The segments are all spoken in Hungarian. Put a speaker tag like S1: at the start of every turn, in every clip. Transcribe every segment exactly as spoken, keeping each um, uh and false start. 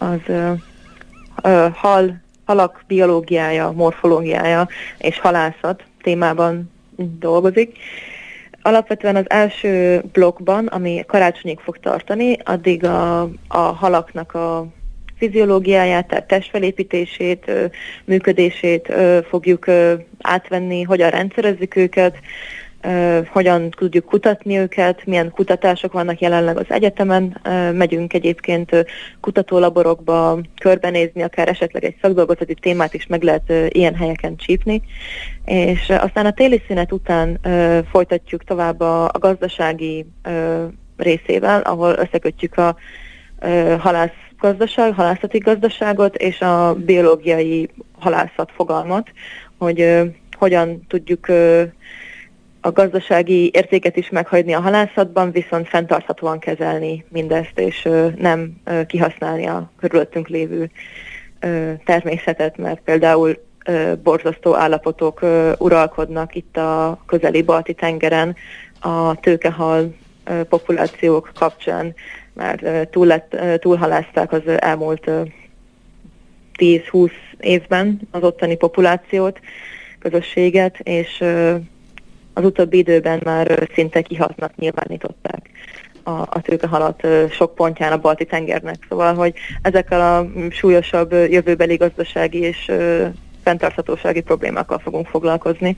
S1: az ö, ö, hal, halak biológiája, morfológiája és halászat témában dolgozik. Alapvetően az első blokkban, ami karácsonyig fog tartani, addig a, a halaknak a fiziológiáját, tehát testfelépítését, működését fogjuk átvenni, hogyan rendszerezzük őket, hogyan tudjuk kutatni őket, milyen kutatások vannak jelenleg az egyetemen. Megyünk egyébként kutatólaborokba körbenézni, akár esetleg egy szakdolgozati témát is meg lehet ilyen helyeken csípni. És aztán a téli szünet után folytatjuk tovább a, a gazdasági részével, ahol összekötjük a halász gazdaság, halászati gazdaságot és a biológiai halászat fogalmat, hogy uh, hogyan tudjuk uh, a gazdasági értéket is meghagyni a halászatban, viszont fenntarthatóan kezelni mindezt, és uh, nem uh, kihasználni a körülöttünk lévő uh, természetet, mert például uh, borzasztó állapotok uh, uralkodnak itt a közeli Balti-tengeren a tőkehal uh, populációk kapcsán. Már túl lett, túlhalázták az elmúlt tíz-húsz évben az ottani populációt, közösséget, és az utóbbi időben már szinte kihaltnak nyilvánították a, a tőkehalat sok pontján a Balti-tengernek. Szóval, hogy ezekkel a súlyosabb jövőbeli gazdasági és fenntarthatósági problémákkal fogunk foglalkozni.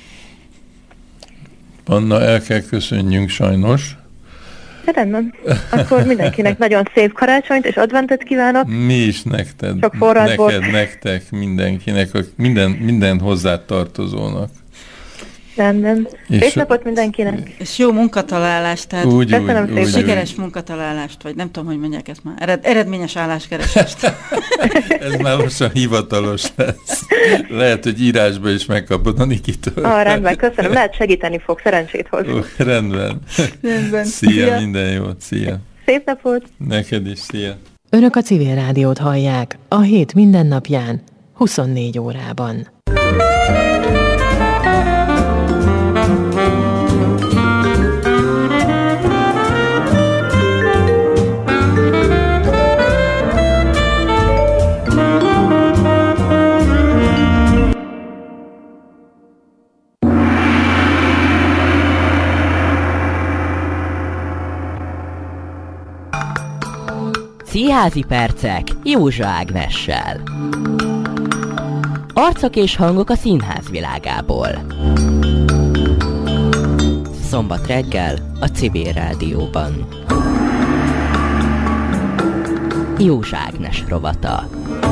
S2: Anna, el kell köszönjünk sajnos.
S1: De rendben. Akkor mindenkinek nagyon szép karácsonyt és adventet kívánok.
S2: Mi is nekted.
S1: Sok forrad
S2: neked,
S1: volt.
S2: nektek, mindenkinek, minden, minden hozzátartozónak.
S1: Rendben. Szép napot mindenkinek.
S3: És jó munkatalálást, tehát
S2: úgy,
S1: köszönöm
S2: úgy,
S1: szépen.
S2: úgy,
S3: sikeres munkatalálást, vagy nem tudom, hogy mondják ezt már. Ered, eredményes álláskeresést.
S2: Ez már lassan hivatalos lesz. Lehet, hogy írásba is megkapod a Nikitől.
S1: Ah, rendben, köszönöm. Lehet segíteni fog, szerencsét hoz.
S2: Ó, rendben.
S3: Rendben.
S2: Szia,
S3: Szia,
S2: minden jót, szia.
S1: Szép napot.
S2: Neked is, szia.
S4: Önök a Civil Rádiót hallják a hét mindennapján, huszonnégy órában.
S5: Színházi percek Józsa Ágnessel. Arcok és hangok a színház világából. Szombat reggel a Civil Rádióban. Józsa Ágnes rovata.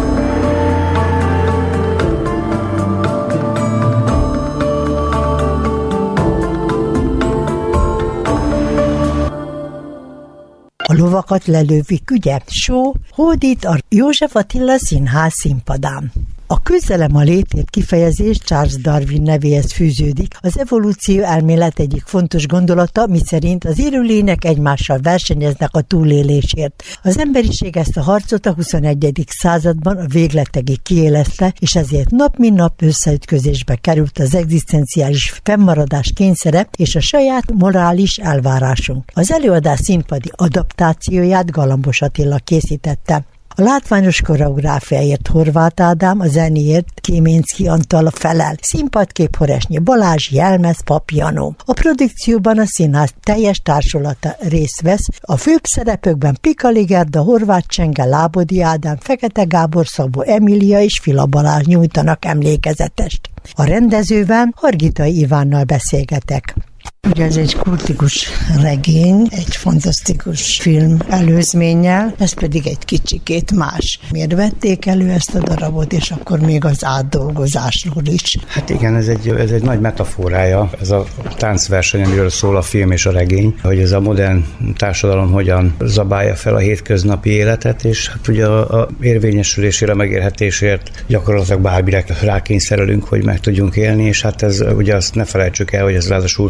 S6: A lovakat lelővik, ugye? Show hódít a József Attila Színház színpadán. A küzdelem a létért kifejezés Charles Darwin nevéhez fűződik. Az evolúció elmélet egyik fontos gondolata, miszerint az élőlények egymással versenyeznek a túlélésért. Az emberiség ezt a harcot a huszonegyedik században a végletekig kiélezte, és ezért nap mint nap összeütközésbe került az egzisztenciális fennmaradás kényszere és a saját morális elvárásunk. Az előadás színpadi adaptációját Galambos Attila készítette. A látványos koreográfiáért Horváth Ádám, a zenéért Kéménszky Antal felel. Színpadkép Horesnyi Balázs, jelmez, papiano. A produkcióban a színház teljes társulata részt vesz. A főbb szerepökben Pikali Gerda, Horváth Csenge, Lábodi Ádám, Fekete Gábor, Szabó Emília és Fila Balázs nyújtanak emlékezetest. A rendezővel, Hargitai Ivánnal beszélgetek. Ugye ez egy kultikus regény, egy fantasztikus film előzménnyel, ez pedig egy kicsikét más. Miért vették elő ezt a darabot, és akkor még az átdolgozásról is?
S7: Hát igen, ez egy, ez egy nagy metaforája, ez a táncverseny, amiről szól a film és a regény, hogy ez a modern társadalom hogyan zabálja fel a hétköznapi életet, és hát ugye a, a érvényesülésére, megélhetésért gyakorlatilag bármire rákényszerülünk, hogy meg tudjunk élni, és hát ez ugye azt ne felejtsük el, hogy ez ráadásul elassul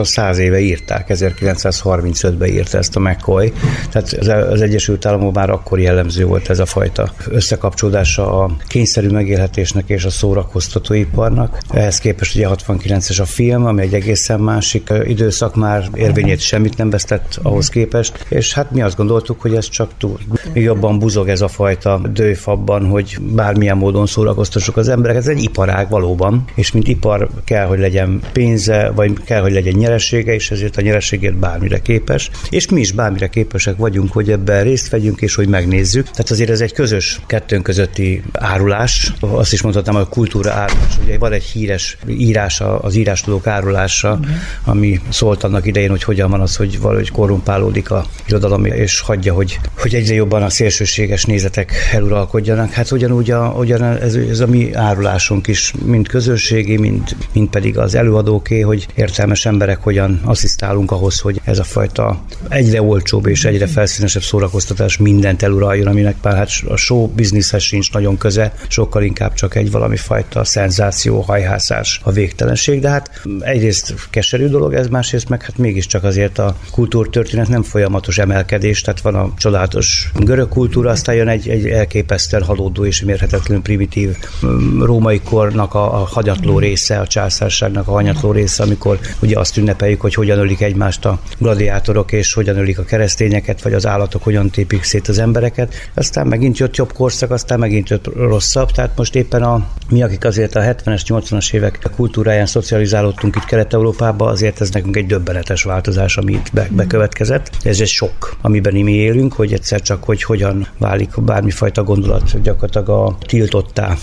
S7: lassan száz éve írták, ezerkilencszázharmincötben írta ezt a McCoy. Tehát az Egyesült Államok már akkor jellemző volt ez a fajta összekapcsolódása a kényszerű megélhetésnek és a szórakoztatóiparnak. Ehhez képest ugye hatvankilences a film, ami egy egészen másik időszak, már érvényét semmit nem vesztett ahhoz képest, és hát mi azt gondoltuk, hogy ez csak túl. Még jobban buzog ez a fajta dőf abban, hogy bármilyen módon szórakoztassuk az embereket. Ez egy iparág valóban, és mint ipar kell, hogy legyen pénze, vagy kell, hogy legyen nyeresége, és ezért a nyereségért bármire képes. És mi is bármire képesek vagyunk, hogy ebben részt vegyünk, és hogy megnézzük. Tehát azért ez egy közös kettőnk közötti árulás. Azt is mondhatnám, hogy a kultúra árulás. Ugye van egy híres írása, az írástudók árulása, uh-huh. ami szólt annak idején, hogy hogyan van az, hogy valahogy korrumpálódik a irodalom, és hagyja, hogy, hogy egyre jobban a szélsőséges nézetek eluralkodjanak. Hát ugyanúgy a, ugyan ez, ez a mi árulásunk is, mind közösségi, mind, mind pedig az előadóké, hogy értelmes emberek hogyan asszisztálunk ahhoz, hogy ez a fajta egyre olcsóbb és egyre felszínesebb szórakoztatás mindent eluraljon, aminek pár hát a show bizniszhez sincs nagyon köze, sokkal inkább csak egy valami fajta szenzáció, hajhászás, a végtelenség, de hát egyrészt keserű dolog ez, másrészt meg hát mégiscsak azért a kultúrtörténet nem folyamatos emelkedés, tehát van a csodálatos görög kultúra, aztán jön egy, egy elképesztően halódó és mérhetetlenül primitív római kornak a, a hanyatló része, a császárságnak a hanyatló része, amikor ugye azt ünnepeljük, hogy hogyan ölik egymást a gladiátorok, és hogyan ölik a keresztényeket, vagy az állatok hogyan tépik szét az embereket. Aztán megint jött jobb korszak, aztán megint jött rosszabb, tehát most éppen a, mi, akik azért a hetvenes, nyolcvanas évek kultúráján szocializálódtunk itt Kelet-Európába, azért ez nekünk egy döbbenetes változás, ami itt be, bekövetkezett. Ez egy sok, amiben mi élünk, hogy egyszer csak, hogy hogyan válik bármifajta gondolat gyakorlatilag a tiltottá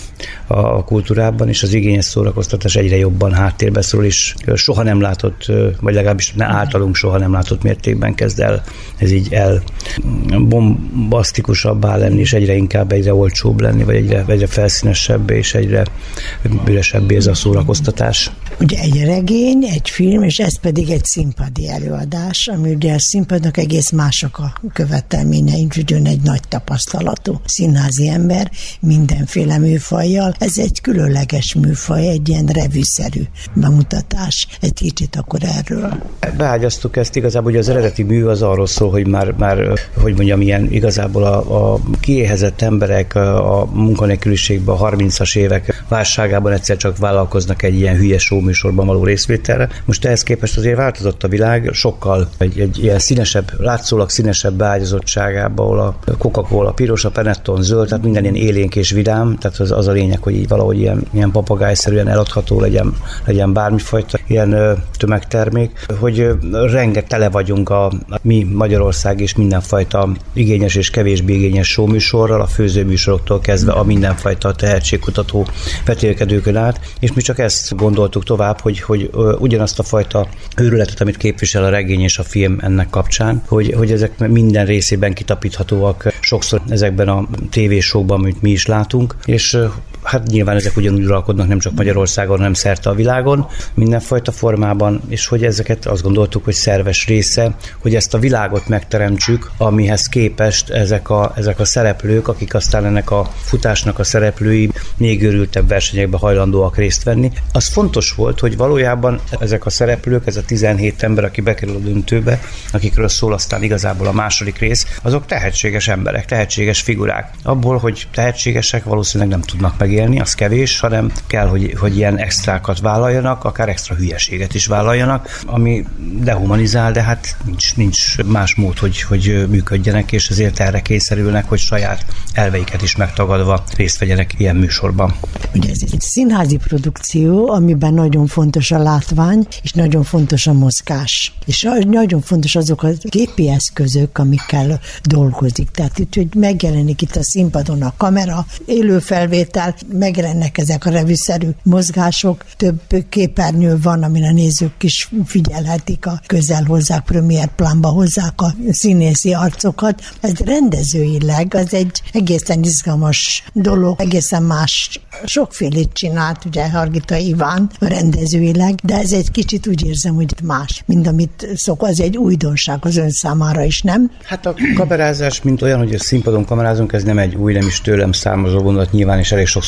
S7: a kultúrában, és az igényes szórakoztatás egyre jobban háttérbe szorul, és soha nem látott, vagy legalábbis ne általunk soha nem látott mértékben kezd el ez így el bombasztikusabbá lenni, és egyre inkább egyre olcsóbb lenni, vagy egyre, egyre felszínesebb, és egyre üresebbé ez a szórakoztatás.
S6: Ugye egy regény, egy film, és ez pedig egy színpadi előadás, ami ugye a színpadnak egész mások a követelményei, úgyhogy ön egy nagy tapasztalatú színházi ember, mindenféle műfajjal. Ez egy különleges műfaj, egy ilyen revűszerű bemutatás. Egy kicsit akkor erről.
S7: Beágyaztuk ezt, igazából ugye az eredeti mű az arról szól, hogy már, már hogy mondjam, ilyen igazából a, a kiéhezett emberek a munkanélküliségben, a harmincas évek válságában egyszer csak vállalkoznak egy ilyen hülye show műsorban való részvételre. Most ehhez képest azért változott a világ, sokkal egy, egy ilyen színesebb, látszólag színesebb beágyazottságában, ahol a Coca-Cola piros, a Panetton zöld, tehát minden ilyen élénk és vidám, tehát az, az a lényeg, hogy így valahogy ilyen, ilyen papagájszerűen eladható legyen, legyen bármifajta ilyen ö, tömegtermék, hogy ö, rengeteg tele vagyunk a, a mi Magyarország és mindenfajta igényes és kevésbé igényes showműsorral, a főzőműsoroktól kezdve a mindenfajta tehetségkutató vetélkedőkön át, és mi csak ezt gondoltuk tovább, hogy, hogy ö, ugyanazt a fajta őrületet, amit képvisel a regény és a film ennek kapcsán, hogy, hogy ezek minden részében kitapíthatóak sokszor ezekben a tévésókban, amit mi is látunk, és hát nyilván ezek ugyanúgy uralkodnak nem csak Magyarországon, hanem szerte a világon, mindenfajta formában, és hogy ezeket azt gondoltuk, hogy szerves része, hogy ezt a világot megteremtsük, amihez képest ezek a, ezek a szereplők, akik aztán ennek a futásnak a szereplői még őrültebb versenyekbe hajlandóak részt venni. Az fontos volt, hogy valójában ezek a szereplők, ez a tizenhét ember, aki bekerül a döntőbe, akikről szól aztán igazából a második rész, azok tehetséges emberek, tehetséges figurák. Abból, hogy tehetségesek, valószínűleg nem tudnak megélni, az kevés, hanem kell, hogy, hogy ilyen extrákat vállaljanak, akár extra hülyeséget is vállaljanak, ami dehumanizál, de hát nincs, nincs más mód, hogy, hogy működjenek, és ezért erre kényszerülnek, hogy saját elveiket is megtagadva részt vegyenek ilyen műsorban.
S6: Ugye ez egy színházi produkció, amiben nagyon fontos a látvány, és nagyon fontos a mozgás. És nagyon fontos azok a gépi eszközök, amikkel dolgozik. Tehát itt, hogy megjelenik itt a színpadon a kamera, élő felvétel, megjelennek ezek a revűszerű mozgások, több képernyő van, amin a nézők is figyelhetik, a közel hozzák, premier plánba hozzák a színészi arcokat. Ez rendezőileg, az egy egészen izgalmas dolog, egészen más, sokfélét csinált, ugye Hargita Iván rendezőileg, de ez egy kicsit úgy érzem, hogy más, mint amit szok, az egy újdonság az ön számára is, nem?
S7: Hát a kamerázás, mint olyan, hogy a színpadon kamerázunk, ez nem egy új, nem is tőlem származó gondolat, nyilván is elég sokszor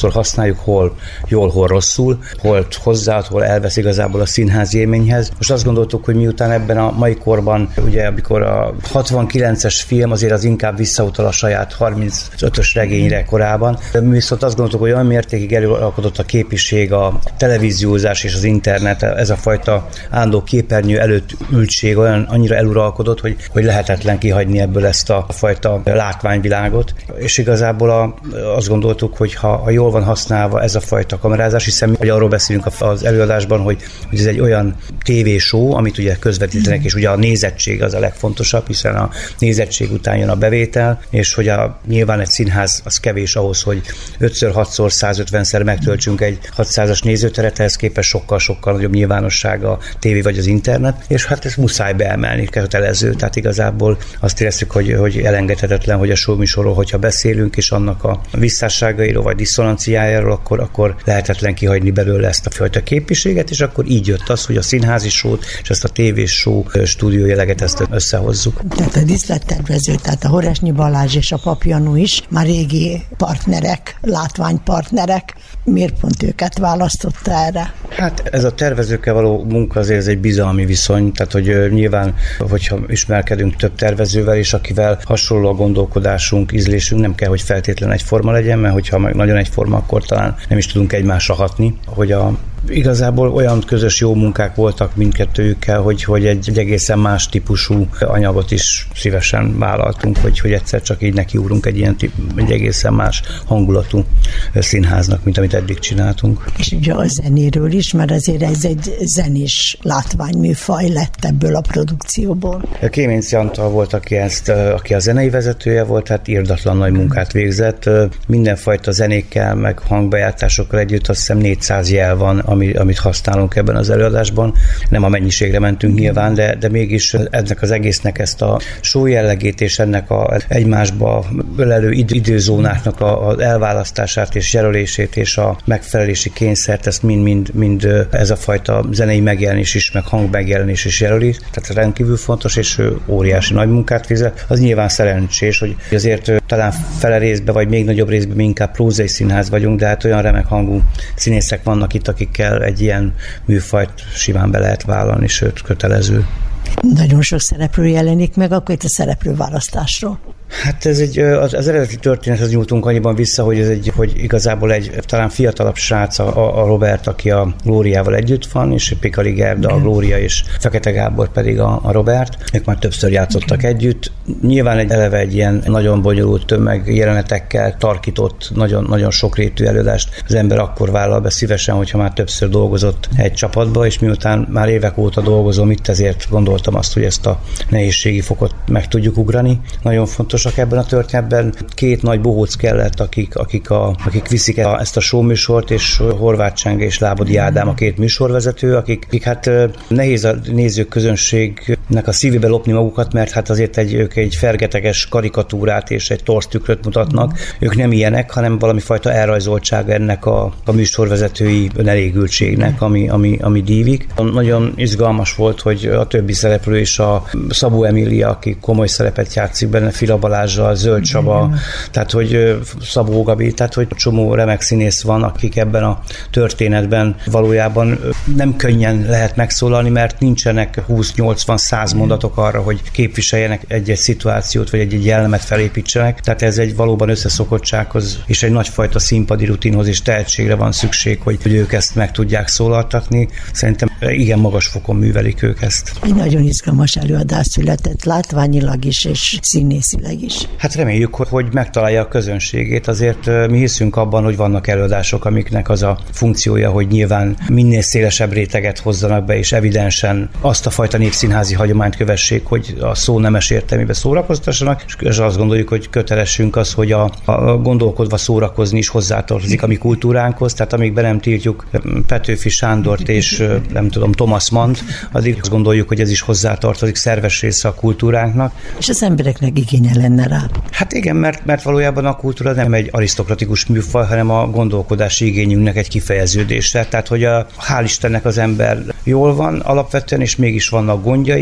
S7: amikor használjuk, hol jól, hol rosszul, hol hozzáad, hol elvesz igazából a színházi élményhez. Most azt gondoltuk, hogy miután ebben a mai korban, ugye amikor a hatvankilences film azért az inkább visszautal a saját harmincötös regényre korában, de mi viszont azt gondoltuk, hogy olyan mértékig előalkodott a képiség, a televíziózás és az internet, ez a fajta állandó képernyő előtt ültség olyan annyira eluralkodott, hogy, hogy lehetetlen kihagyni ebből ezt a fajta látványvilágot. És igazából a, azt gondoltuk, hogy ha, ha jól van használva ez a fajta kamerázás, hiszen mi arról beszélünk az előadásban, hogy, hogy ez egy olyan tévéshow, amit ugye közvetítenek, és ugye a nézettség az a legfontosabb, hiszen a nézettség után jön a bevétel, és hogy a, nyilván egy színház az kevés ahhoz, hogy ötször, hatszor, százötvenszer megtöltsünk egy hatszázas nézőteret, ehhez képest sokkal-sokkal nagyobb nyilvánosság a tévé vagy az internet, és hát ezt muszáj beemelni, kötelező, tehát igazából azt éreztük, hogy, hogy elengedhetetlen, hogy a showműsorról, hogyha beszélünk, és annak a visszásságairól vagy diszonanciájáról, akkor, akkor lehetetlen kihagyni belőle ezt a fajta képiséget, és akkor így jött az, hogy a színházi show-t és ezt a tévés show stúdió jelleget ezt összehozzuk.
S6: Tehát a díszlettervező, tehát a Horesnyi Balázs és a Papjanú is már régi partnerek, látványpartnerek. Miért pont őket választotta erre?
S7: Hát ez a tervezőkkel való munka azért ez egy bizalmi viszony, tehát hogy nyilván, hogyha ismerkedünk több tervezővel, és akivel hasonló a gondolkodásunk, ízlésünk, nem kell, hogy feltétlenül egyforma legyen, mert hogyha meg nagyon egyforma, akkor talán nem is tudunk egymásra hatni, hogy a igazából olyan közös jó munkák voltak mindkettőjükkel, hogy, hogy egy, egy egészen más típusú anyagot is szívesen vállaltunk, hogy, hogy egyszer csak így nekiúrunk egy ilyen egy egészen más hangulatú színháznak, mint amit eddig csináltunk.
S6: És ugye a zenéről is, mert azért ez egy zenés látványműfaj lett ebből a produkcióból.
S7: Kéménc Antal volt, aki, ezt, aki a zenei vezetője volt, tehát irdatlan nagy munkát végzett. Mindenfajta zenékkel, meg hangbejártásokkal együtt azt hiszem négyszáz jel van, Ami, amit használunk ebben az előadásban. Nem a mennyiségre mentünk nyilván, de, de mégis ennek az egésznek ezt a show jellegét és ennek a egymásba ölelő idő, időzónáknak az elválasztását és jelölését és a megfelelési kényszert, ezt mind-mind mind ez a fajta zenei megjelenés is, meg hangmegjelenés is jelöli. Tehát rendkívül fontos, és óriási nagy munkát végzett. Az nyilván szerencsés, hogy azért talán fele részben, vagy még nagyobb részben mi inkább prózai színház vagyunk, de hát olyan remek hangú színészek vannak itt, akik egy ilyen műfajt simán be lehet vállalni, sőt kötelező.
S6: Nagyon sok szereplő jelenik meg, akkor itt a szereplőválasztásról.
S7: Hát ez egy, az, az eredeti történethez nyújtunk annyiban vissza, hogy ez egy, hogy igazából egy talán fiatalabb srác a, a Robert, aki a Glóriával együtt van, és Pikali Gerda, a Glória, és Fekete Gábor pedig a, a Robert. Ők már többször játszottak együtt. Nyilván egy eleve egy ilyen nagyon bonyolult tömeg jelenetekkel tarkított, nagyon, nagyon sokrétű előadást az ember akkor vállal be szívesen, hogyha már többször dolgozott egy csapatba, és miután már évek óta dolgozom itt, ezért gondoltam azt, hogy ezt a nehézségi fokot meg tudjuk ugrani. Nagyon fontos ebben a történetben. Két nagy bohóc kellett, akik, akik, a, akik viszik a, ezt a showműsort, és Horváth Csenge és Lábodi Ádám a két műsorvezető, akik, akik hát nehéz a nézők közönségnek a szívébe lopni magukat, mert hát azért egy, ők egy fergeteges karikatúrát és egy torz tükröt mutatnak. Ők nem ilyenek, hanem valami fajta elrajzoltság ennek a, a műsorvezetői önelégültségnek, ami, ami, ami dívik. Nagyon izgalmas volt, hogy a többi szereplő és a Szabó Emília, aki komoly szerepet játszik benne, Fila Balázsa, Zöld Csaba, tehát hogy Szabó Gabi, tehát hogy csomó remek színész van, akik ebben a történetben valójában nem könnyen lehet megszólalni, mert nincsenek húsz-nyolcvan-száz mondatok arra, hogy képviseljenek egy-egy szituációt, vagy egy-egy jellemet felépítsenek. Tehát ez egy valóban összeszokottsághoz és egy nagyfajta színpadi rutinhoz és tehetségre van szükség, hogy, hogy ők ezt meg tudják szólaltatni. Szerintem igen magas fokon művelik ők ezt.
S6: Egy nagyon izgalmas előadás született látványilag is, és színészileg is.
S7: Hát reméljük, hogy megtalálja a közönségét. Azért mi hiszünk abban, hogy vannak előadások, amiknek az a funkciója, hogy nyilván minél szélesebb réteget hozzanak be, és evidensen azt a fajta népszínházi hagyományt kövessék, hogy a szó nemes értelmébe szórakoztassanak, és azt gondoljuk, hogy kötelesünk az, hogy a, a gondolkodva szórakozni is hozzátartozik a mi kultúránkhoz, tehát amíg be nem tiltjuk Petőfi Sándort és nem tudom, Thomas Mannt, addig azt gondoljuk, hogy ez is hozzátartozik, szerves része a kultúránknak.
S6: És az embereknek igénye lenne rá.
S7: Hát igen, mert, mert valójában a kultúra nem egy arisztokratikus műfaj, hanem a gondolkodási igényünknek egy kifejeződése. Tehát, hogy a, hál' Istennek az ember jól van alapvetően, és mégis vannak gondjai,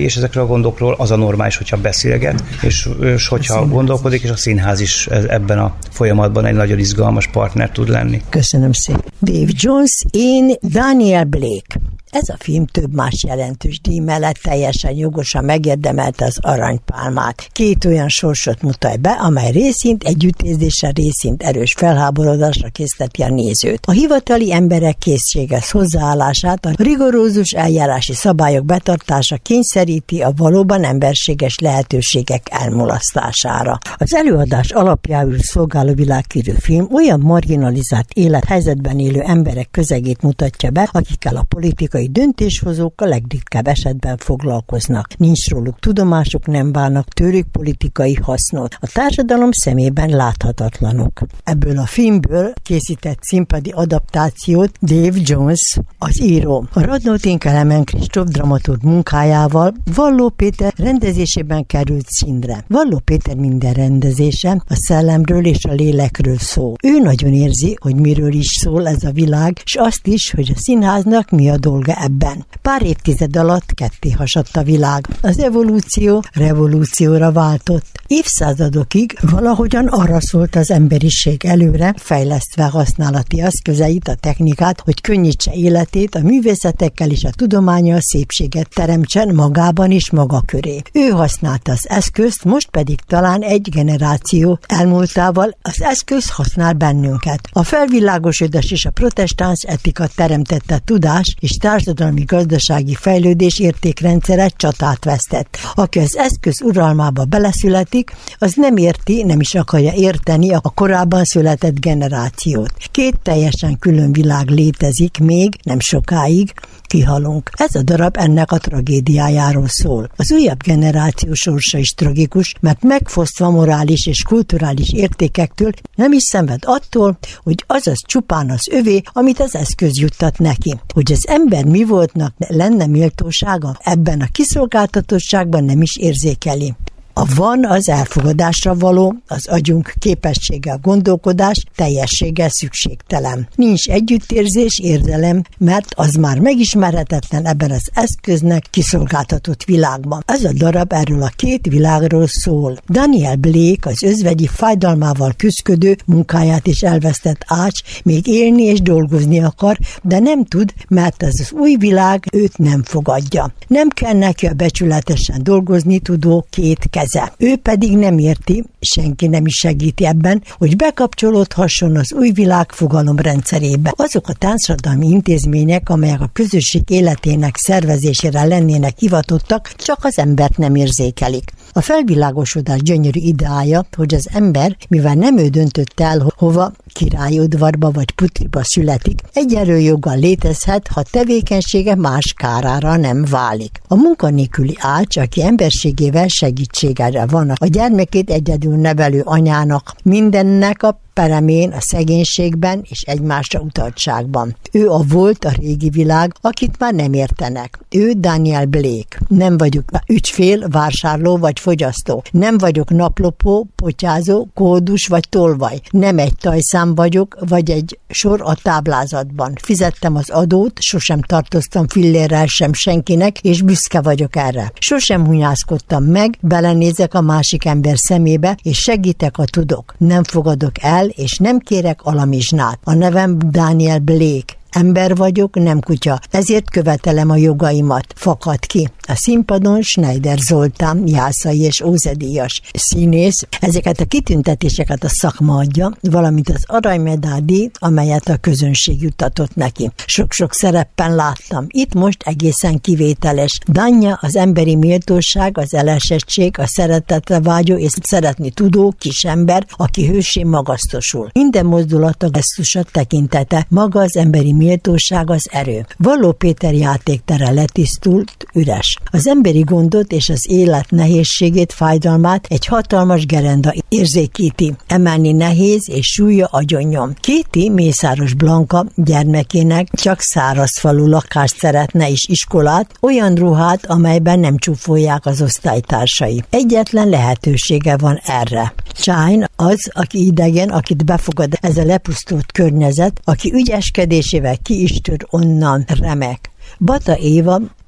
S7: és ezekről a gondokról az a normális, hogyha beszélget, és, és hogyha gondolkodik, és a színház is ebben a folyamatban egy nagyon izgalmas partner tud lenni.
S6: Köszönöm szépen. Dave Jones, én Daniel Blake. Ez a film több más jelentős díj mellett teljesen jogosan megérdemelte az aranypálmát. Két olyan sorsot mutat be, amely részint együttérzésre, részint erős felháborodásra készteti a nézőt. A hivatali emberek készséges hozzáállását, a rigorózus eljárási szabályok betartása kényszeríti a valóban emberséges lehetőségek elmulasztására. Az előadás alapjául szolgáló világkörű film olyan marginalizált élethelyzetben élő emberek közegét mutatja be, akikkel a politikai döntéshozók a legritkább esetben foglalkoznak. Nincs róluk tudomásuk, nem válnak tőlük politikai hasznot. A társadalom szemében láthatatlanok. Ebből a filmből készített színpadi adaptációt Dave Jones, az író. A Radnóti Kelemen Kristóf dramaturg munkájával Valló Péter rendezésében került színre. Valló Péter minden rendezése a szellemről és a lélekről szól. Ő nagyon érzi, hogy miről is szól ez a világ, és azt is, hogy a színháznak mi a dolga ebben. Pár évtized alatt ketté hasadt a világ. Az evolúció revolúcióra váltott. Évszázadokig valahogyan arra szólt az emberiség előre, fejlesztve használati eszközeit, a technikát, hogy könnyítse életét, a művészetekkel és a tudománnyal szépséget teremtsen magában és maga köré. Ő használta az eszközt, most pedig talán egy generáció elmúltával az eszköz használ bennünket. A felvilágosodás és a protestáns etika teremtette tudás és társadalmi-gazdasági fejlődés értékrendszere csatát vesztett. Aki az eszköz uralmába beleszületik, az nem érti, nem is akarja érteni a korábban született generációt. Két teljesen külön világ létezik még, nem sokáig, kihalunk. Ez a darab ennek a tragédiájáról szól. Az újabb generáció sorsa is tragikus, mert megfosztva morális és kulturális értékektől nem is szenved attól, hogy az az csupán az övé, amit az eszköz juttat neki. Hogy az ember mi voltnak lenne méltósága, ebben a kiszolgáltatottságban nem is érzékeli. A van az elfogadásra való, az agyunk képessége a gondolkodás, teljességgel szükségtelen. Nincs együttérzés, érzelem, mert az már megismerhetetlen ebben az eszköznek kiszolgáltatott világban. Ez a darab erről a két világról szól. Daniel Blake, az özvegyi fájdalmával küszködő, munkáját is elvesztett ács, még élni és dolgozni akar, de nem tud, mert ez az új világ őt nem fogadja. Nem kell neki a becsületesen dolgozni tudó két kez. Ő pedig nem érti, senki nem is segíti ebben, hogy bekapcsolódhasson az új világ fogalomrendszerébe. Azok a társadalmi intézmények, amelyek a közösség életének szervezésére lennének hivatottak, csak az embert nem érzékelik. A felvilágosodás gyönyörű ideája, hogy az ember, mivel nem ő döntött el, hova, királyudvarba vagy putriba születik, egyenlő joggal létezhet, ha tevékenysége más kárára nem válik. A munkanélküli ács, aki emberségével segítségére van a gyermekét egyedül nevelő anyának, mindennek a peremén, a szegénységben és egymásra utaltságban. Ő a volt a régi világ, akit már nem értenek. Ő Daniel Blake. Nem vagyok ügyfél, vásárló vagy fogyasztó. Nem vagyok naplopó, potyázó, kódus vagy tolvaj. Nem egy tajszám vagyok, vagy egy sor a táblázatban. Fizettem az adót, sosem tartoztam fillérrel sem senkinek, és büszke vagyok erre. Sosem hunyászkodtam meg, belenézek a másik ember szemébe, és segítek, ha tudok. Nem fogadok el, és nem kérek alamizsnát. A nevem Daniel Blake. Ember vagyok, nem kutya. Ezért követelem a jogaimat. Fakad ki. A színpadon Schneider Zoltán, Jászai és Ózedíjas színész. Ezeket a kitüntetéseket a szakma adja, valamint az aranymedálydíj, amelyet a közönség juttatott neki. Sok-sok szereppen láttam. Itt most egészen kivételes. Danya az emberi méltóság, az elesettség, a szeretetre vágyó és szeretni tudó kisember, aki hősén magasztosul. Minden mozdulata, gesztusa, tekintete, maga az emberi méltóság, az erő. Valló Péter játéktere letisztult, üres. Az emberi gondot és az élet nehézségét, fájdalmát egy hatalmas gerenda érzékíti. Emelni nehéz és súlya agyonnyom. Kéti Mészáros Blanka gyermekének csak szárazfalú lakást szeretne és iskolát, olyan ruhát, amelyben nem csúfolják az osztálytársai. Egyetlen lehetősége van erre. Chine az, aki idegen, akit befogad ez a lepusztult környezet, aki ügyeskedésével ki is tör onnan, remek. Bata Éva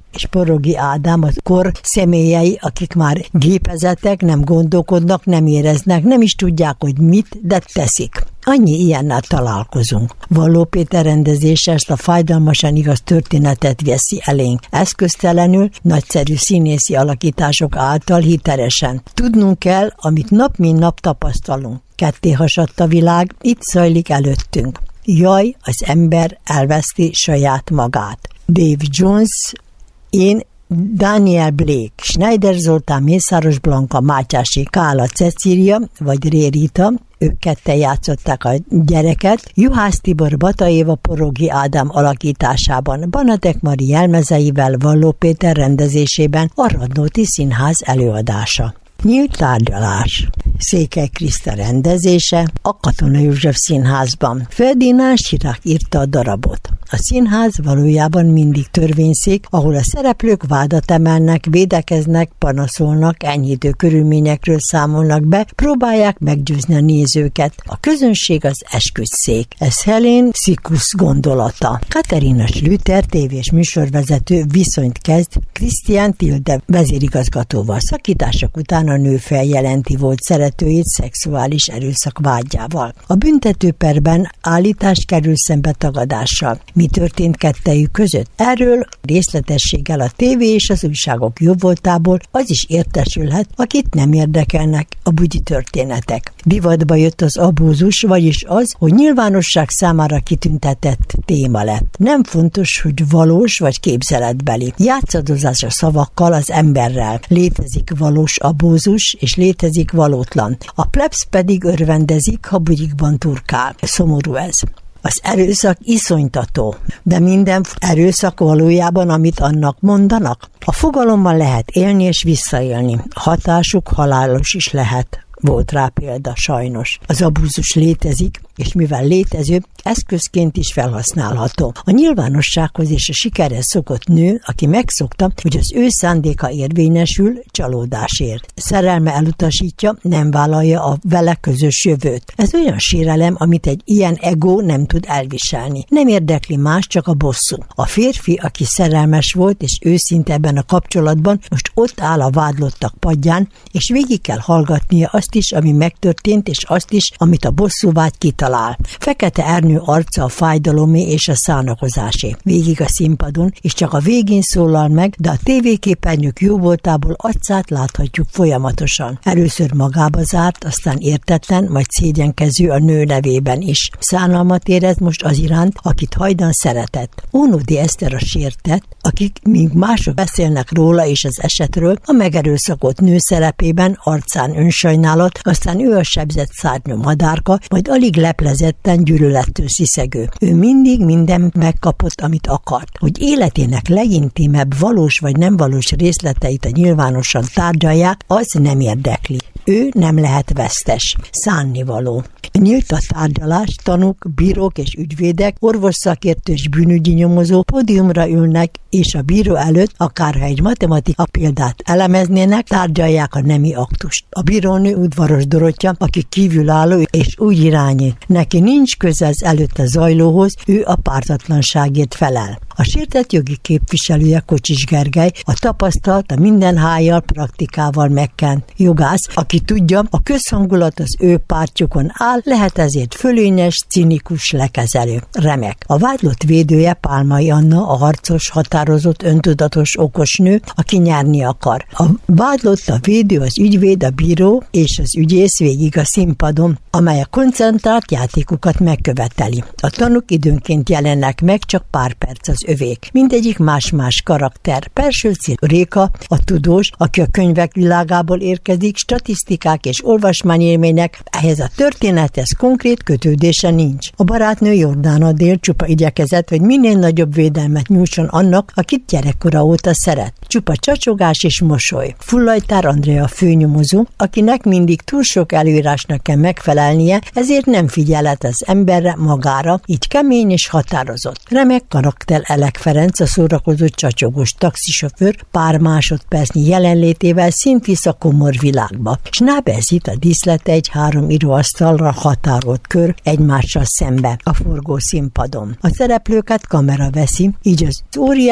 S6: és Porogi Ádám az kor személyei, akik már gépezetek, nem gondolkodnak, nem éreznek, nem is tudják, hogy mit, de teszik. Annyi ilyennel találkozunk. Valló Péter rendezése ezt a fájdalmasan igaz történetet veszi elénk. Eszköztelenül, nagyszerű színészi alakítások által hitelesen. Tudnunk kell, amit nap mint nap tapasztalunk. Ketté hasadt a világ, itt zajlik előttünk. Jaj, az ember elveszti saját magát. Dave Jones, én Daniel Blake, Schneider Zoltán, Mészáros Blanka, Mátyási Kála Cecília, vagy Rérita, ők ketten játszották a gyereket, Juhász Tibor, Bata Éva, Porogi Ádám alakításában, Banatek Mari jelmezeivel, Valló Péter rendezésében a Radnóti Színház előadása. Nyílt tárgyalás. Székely Kriszta rendezése a Katona József Színházban. Ferdinand Chirac írta a darabot. A színház valójában mindig törvényszék, ahol a szereplők vádat emelnek, védekeznek, panaszolnak, enyhítő körülményekről számolnak be, próbálják meggyőzni a nézőket. A közönség az esküdtszék. Ez Helén Sikus gondolata. Katerina Schlüter, tévés műsorvezető viszonyt kezd Christian Tilde vezérigazgatóval. Szakítások után a nő feljelenti volt szeretőjét szexuális erőszak vágyával. A büntetőperben állítás kerül szembe tagadással. Mi történt kettejük között? Erről részletességgel a tévé és az újságok jóvoltából az is értesülhet, akit nem érdekelnek a bugyi történetek. Divatba jött az abúzus, vagyis az, hogy nyilvánosság számára kitüntetett téma lett. Nem fontos, hogy valós vagy képzeletbeli. Játszadozás a szavakkal, az emberrel. Létezik valós abúzus, és létezik valótlan. A plebsz pedig örvendezik, ha bugyikban turkál. Szomorú ez. Az erőszak iszonytató, de minden erőszak valójában, amit annak mondanak. A fogalommal lehet élni és visszaélni. A hatásuk halálos is lehet. Volt rá példa, sajnos. Az abúzus létezik, és mivel létező, eszközként is felhasználható. A nyilvánossághoz és a sikerhez szokott nő, aki megszokta, hogy az ő szándéka érvényesül, csalódásért. Szerelme elutasítja, nem vállalja a vele közös jövőt. Ez olyan sérelem, amit egy ilyen ego nem tud elviselni. Nem érdekli más, csak a bosszú. A férfi, aki szerelmes volt, és őszinte ebben a kapcsolatban, most ott áll a vádlottak padján, és végig kell hallgatnia azt is, ami megtörtént, és azt is, amit a bosszúvágy kitalál. Fekete Ernő arca a fájdalomé és a szánakozásé. Végig a színpadon, és csak a végén szólal meg, de a tévéképernyők jóvoltából arcát láthatjuk folyamatosan. Először magába zárt, aztán értetlen, majd szégyenkező a nő nevében is. Szánalmat érez most az iránt, akit hajdan szeretett. Ónodi Eszter a sértett, akik míg mások beszélnek róla és az esetről, a megerőszakolt nő szerepében arcán önsajnálat, aztán ő a sebzett szárnyú madárka, majd alig leplezetten gyűlölettől sziszegő. Ő mindig minden megkapott, amit akart. Hogy életének legintimebb valós vagy nem valós részleteit a nyilvánosan tárgyalják, az nem érdekli. Ő nem lehet vesztes, szánnivaló. Nyílt a tárgyalás, tanúk, bírók és ügyvédek, orvosszakértő és bűnügyi nyomozó pódiumra ülnek, és a bíró előtt, akárha egy matematika példát elemeznének, tárgyalják a nemi aktust. A bírónő Udvaros Dorottya, aki kívülálló és úgy irányít. Neki nincs köze az előtte zajlóhoz, ő a pártatlanságért felel. A sértett jogi képviselője Kocsis Gergely, a tapasztalt, a minden hájjal, praktikával megkent jogász, aki tudja, a közhangulat az ő pártjukon áll, lehet ezért fölényes, cinikus, lekezelő. Remek. A vádlott védője Pálmai Anna, a harcos, határozott, öntudatos, okos nő, aki nyerni akar. A vádlott, a védő, az ügyvéd, a bíró és az ügyész végig a színpadon, amely a koncentrált játékokat megköveteli. A tanúk időnként jelennek meg, csak pár perc az övék. Mindegyik más-más karakter. Persőci Réka, a tudós, aki a könyvek világából érkezik, statisztikák és olvasmányélmények, ehhez a történethez konkrét kötődése nincs. A barátnő Jordán Adél csupa igyekezett, hogy minél nagyobb védelmet nyújtson annak, akit gyerekkora óta szeret. Csupa csacsogás és mosoly. Fullajtár Andrea főnyomozó, akinek mindig túl sok előírásnak kell megfelelnie, ezért nem figyelet az emberre, magára, így kemény és határozott. Remek karakter Elek Ferenc, a szórakozó csacsogós taxisofőr, pár másodpercnyi jelenlétével szint visz a komor világba. Schnábezit a díszlete egy három íróasztalra határolt kör egymással szembe a forgó színpadon. A szereplőket kamera veszi, így az óriás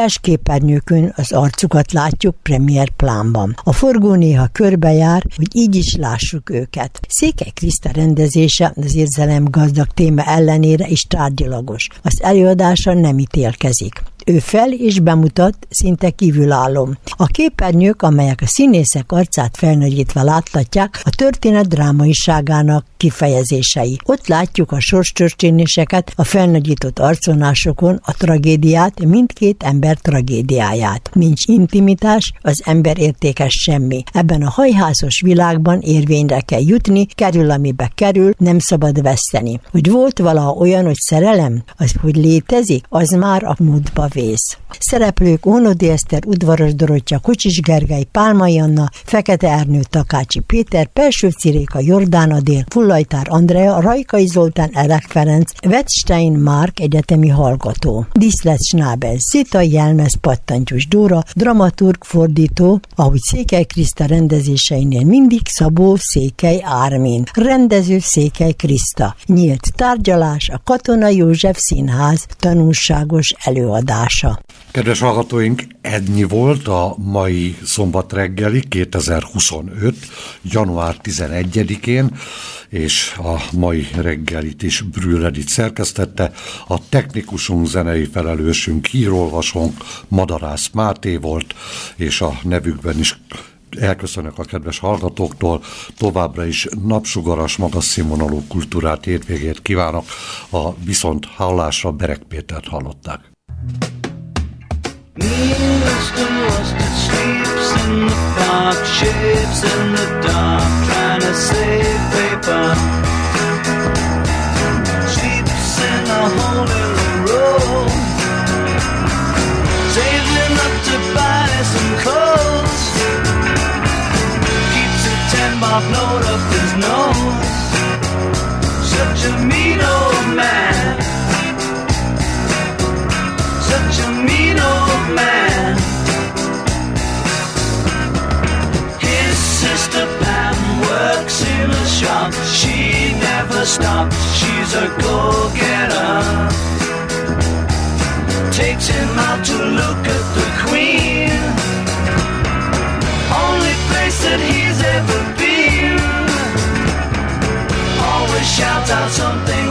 S6: Széles képernyőkön az arcukat látjuk premier plánban. A forgó néha körbejár, hogy így is lássuk őket. Székely Kriszta rendezése az érzelem gazdag téma ellenére is tárgyilagos. Az előadása nem ítélkezik. Ő fel és bemutat, szinte kívülálló. A képernyők, amelyek a színészek arcát felnagyítva láttatják, a történet drámaiságának kifejezései. Ott látjuk a sorstörténéseket, a felnagyított arcvonásokon, a tragédiát, mindkét ember tragédiáját. Nincs intimitás, az ember értékes semmi. Ebben a hajhászos világban érvényre kell jutni, kerül, amibe kerül, nem szabad veszteni. Hogy volt valaha olyan, hogy szerelem, az, hogy létezik, az már a múltba vész. Szereplők: Ónodi Eszter, Udvaros Dorottya, Kocsis Gergely, Pálmai Anna, Fekete Ernő, Takácsi Péter, Pelsőci Réka, Jordán Adél, Fullajtár Andrea, Rajkai Zoltán, Elek Ferenc, Wettstein Márk egyetemi hallgató, Diszlet Schnabel, Zita Jelmez, Pattantyús Dóra, dramaturg, fordító, ahogy Székely Kriszta rendezéseinél mindig Szabó Székely Ármin, rendező Székely Kriszta. Nyílt tárgyalás, a Katona József Színház tanulságos előadása.
S8: Kedves hallgatóink, ennyi volt a mai szombat reggeli kétezer-huszonöt. január tizenegyedikén, és a mai reggelit is Brühl Edit szerkesztette. A technikusunk, zenei felelősünk, hírolvasónk Madarász Máté volt, és a nevükben is elköszönök a kedves hallgatóktól. Továbbra is napsugaras, magas színvonalú kultúrát, hétvégét kívánok. A viszont hallásra Berek Pétert hallották.
S9: Mean Mister Mustard sleeps in the park, shapes in the dark, trying to save paper. Sleeps in a hole in the road, saving up to buy some clothes. Keeps a ten bob note up his nose. Such a mean old man. Such a mean old man. His sister Pam works in a shop. She never stops, she's a go-getter. Takes him out to look at the Queen, only place that he's ever been. Always shouts out something